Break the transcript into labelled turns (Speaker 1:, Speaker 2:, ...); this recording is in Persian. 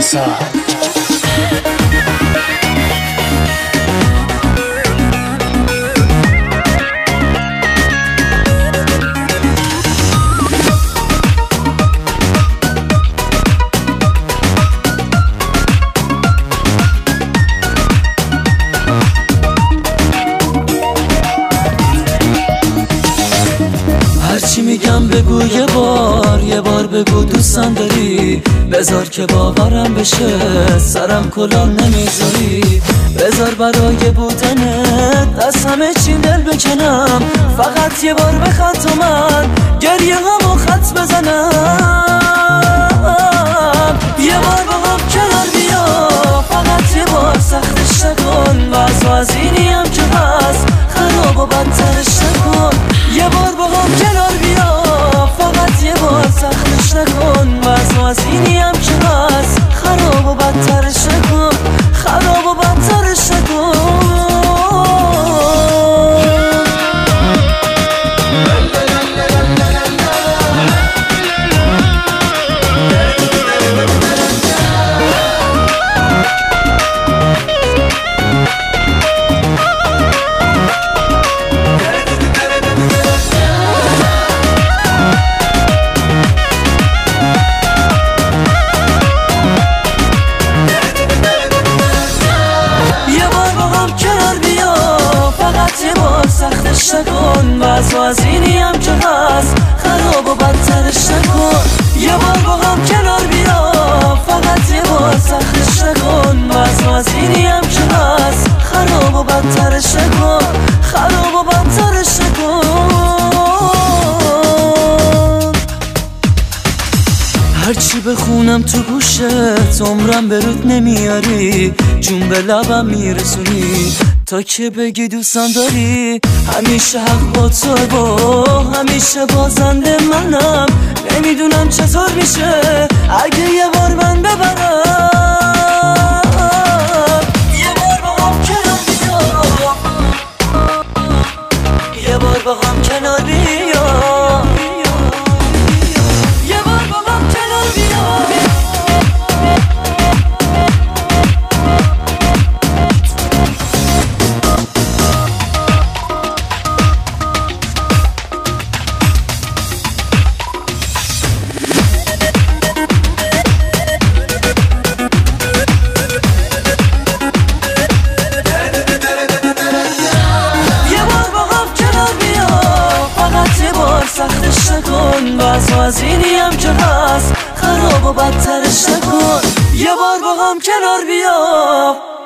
Speaker 1: پارسا.
Speaker 2: هرچی میگم بگو یه بار بگو دوستم داری، بذار که باورم بشه سرم کلاه نمیذاری، بذار برای بودنت از همه چی دل بکنم، فقط یه بار بخواد تو من گریه همو خط بزنم، یه بار با هم کنار بیا، فقط یه بار سختش نکن، وضع از اینی هم که هست خراب و بدترش نکن، یه بار با هم کنار بیا، فقط یه بار سختش نکن، وضع از اینی هم که هست خراب و بدترش نکن، خراب و بدترش نکن. سختش نکن، وضع از اینی هم که هست خراب و بدترش نکن، یه بار با هم کنار بیا، فقط یه بار سختش نکن، وضع از اینی هم که هست خراب و بدترش نکن، خراب و بدترش نکن. هرچی بخونم تو گوشت عمرم به رود نمیاری، جون به لبم میرسونی تا که بگی دوستم داری، همیشه حق با تو با همیشه بازنده منم، نمیدونم چطور میشه اگه یه بار من ببرم، یه بار با هم کنار بیا، یه بار با هم کنار بیا، یه بار با هم کنار بیا. سختش نکن، وضع از اینی هم که هست خراب و بدترش نکن، یه بار با هم کنار بیا.